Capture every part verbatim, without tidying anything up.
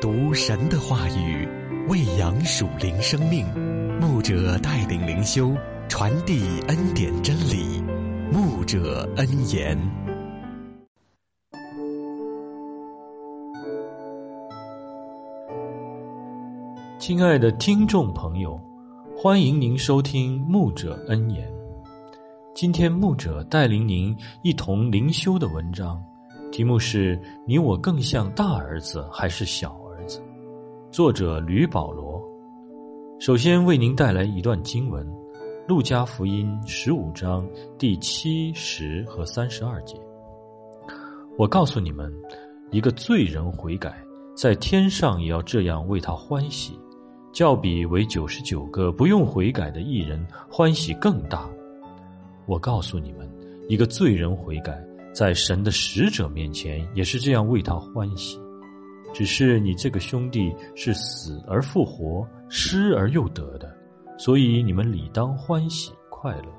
读神的话语，喂养属灵生命。牧者带领灵修，传递恩典真理。牧者恩言。 亲爱的听众朋友，欢迎您收听牧者恩言。今天牧者带领您一同灵修的文章，题目是你我更像大儿子还是小儿子？作者吕保罗。首先为您带来一段经文，路加福音十五章第七、十和三十二节。我告诉你们，一个罪人悔改，在天上也要这样为他欢喜，较比为九十九个不用悔改的义人欢喜更大。我告诉你们，一个罪人悔改，在神的使者面前也是这样为他欢喜。只是你这个兄弟是死而复活，失而又得的，所以你们理当欢喜快乐。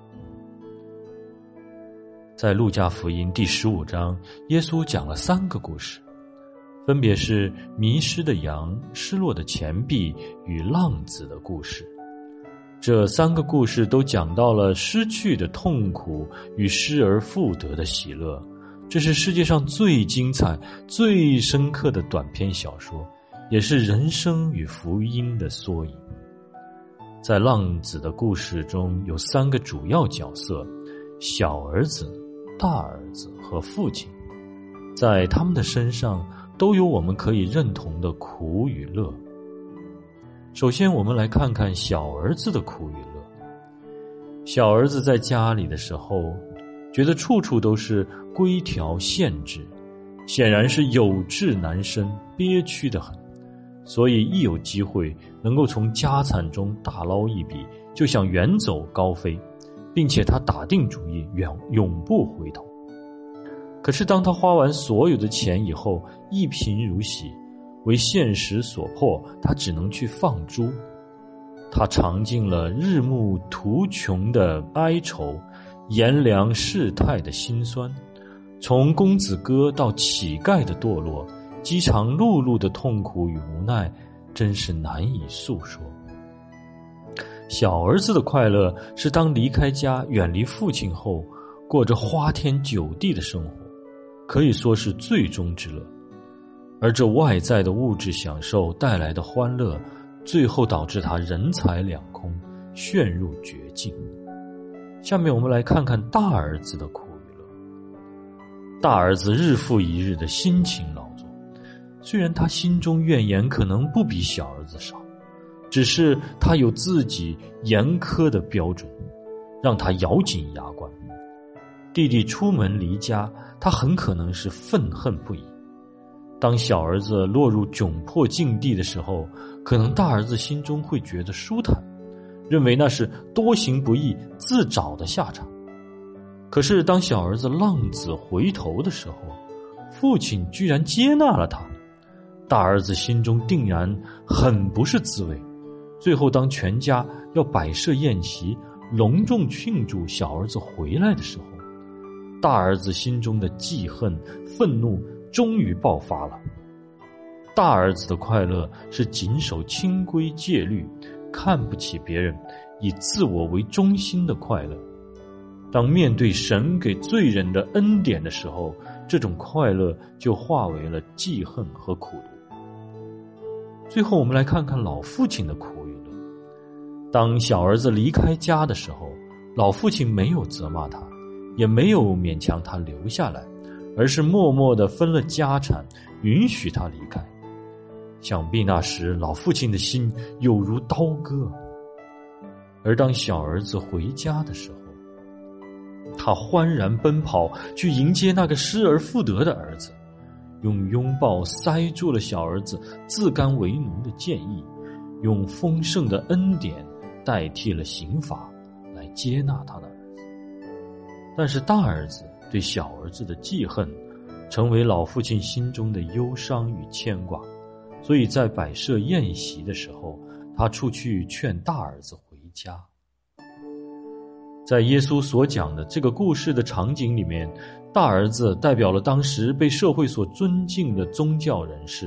在路加福音第十五章，耶稣讲了三个故事，分别是迷失的羊、失落的钱币与浪子的故事。这三个故事都讲到了失去的痛苦与失而复得的喜乐。这是世界上最精彩、最深刻的短篇小说，也是人生与福音的缩影。在浪子的故事中有三个主要角色：小儿子、大儿子和父亲。在他们的身上都有我们可以认同的苦与乐。首先我们来看看小儿子的苦与乐。小儿子在家里的时候，觉得处处都是规条限制，显然是有志难伸，憋屈得很，所以一有机会能够从家产中大捞一笔，就想远走高飞，并且他打定主意永永不回头。可是当他花完所有的钱以后，一贫如洗，为现实所迫，他只能去放猪。他尝尽了日暮途穷的哀愁，炎凉世态的辛酸，从公子哥到乞丐的堕落，饥肠辘辘的痛苦与无奈，真是难以诉说。小儿子的快乐是当离开家远离父亲后，过着花天酒地的生活，可以说是最终之乐。而这外在的物质享受带来的欢乐，最后导致他人财两空，陷入绝境。下面我们来看看大儿子的苦与乐。大儿子日复一日的辛勤劳作，虽然他心中怨言可能不比小儿子少，只是他有自己严苛的标准，让他咬紧牙关。弟弟出门离家，他很可能是愤恨不已。当小儿子落入窘迫境地的时候，可能大儿子心中会觉得舒坦，认为那是多行不义自找的下场。可是当小儿子浪子回头的时候，父亲居然接纳了他，大儿子心中定然很不是滋味。最后当全家要摆设宴席，隆重庆祝小儿子回来的时候，大儿子心中的记恨、愤怒终于爆发了。大儿子的快乐是谨守清规戒律，看不起别人，以自我为中心的快乐。当面对神给罪人的恩典的时候，这种快乐就化为了记恨和苦毒。最后我们来看看老父亲的苦与乐。当小儿子离开家的时候，老父亲没有责骂他，也没有勉强他留下来，而是默默地分了家产，允许他离开。想必那时老父亲的心有如刀割。而当小儿子回家的时候，他欢然奔跑去迎接那个失而复得的儿子，用拥抱塞住了小儿子自甘为奴的建议，用丰盛的恩典代替了刑罚，来接纳他的儿子。但是大儿子对小儿子的记恨，成为老父亲心中的忧伤与牵挂，所以在摆设宴席的时候，他出去劝大儿子回家。在耶稣所讲的这个故事的场景里面，大儿子代表了当时被社会所尊敬的宗教人士，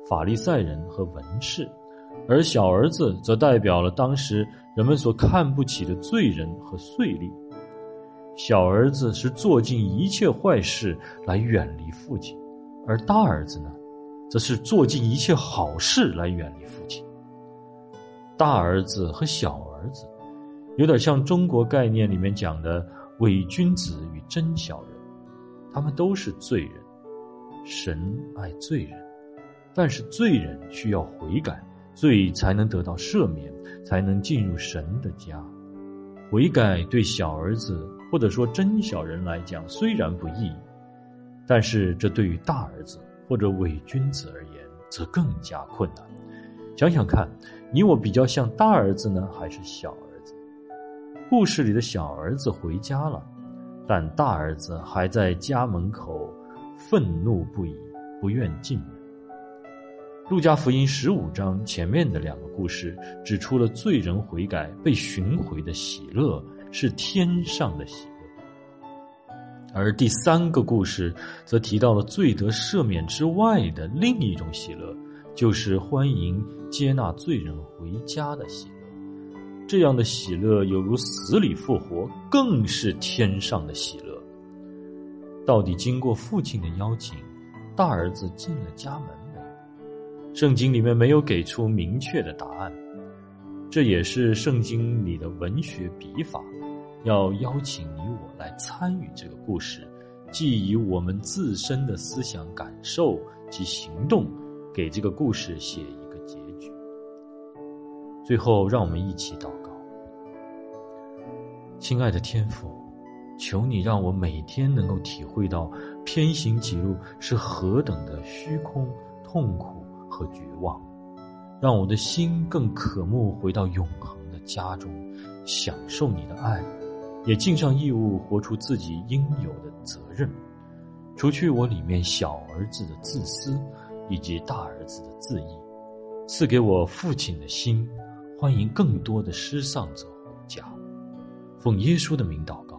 法利赛人和文士，而小儿子则代表了当时人们所看不起的罪人和税吏。小儿子是做尽一切坏事来远离父亲，而大儿子呢，则是做尽一切好事来远离父亲。大儿子和小儿子有点像中国概念里面讲的伪君子与真小人，他们都是罪人。神爱罪人，但是罪人需要悔改，罪才能得到赦免，才能进入神的家。悔改对小儿子或者说真小人来讲虽然不易，但是这对于大儿子或者伪君子而言则更加困难。想想看，你我比较像大儿子呢，还是小儿子？故事里的小儿子回家了，但大儿子还在家门口愤怒不已，不愿进门。路加福音十五章前面的两个故事指出了罪人悔改被寻回的喜乐是天上的喜乐，而第三个故事则提到了罪得赦免之外的另一种喜乐，就是欢迎接纳罪人回家的喜乐。这样的喜乐犹如死里复活，更是天上的喜乐。到底经过父亲的邀请，大儿子进了家门没有？圣经里面没有给出明确的答案，这也是圣经里的文学笔法，要邀请你我来参与这个故事，既以我们自身的思想感受及行动给这个故事写一个结局。最后让我们一起祷告。亲爱的天父，求你让我每天能够体会到偏行己路是何等的虚空、痛苦和绝望，让我的心更渴慕回到永恒的家中，享受你的爱，也尽上义务活出自己应有的责任，除去我里面小儿子的自私以及大儿子的自义，赐给我父亲的心，欢迎更多的失丧者回家。奉耶稣的名祷告。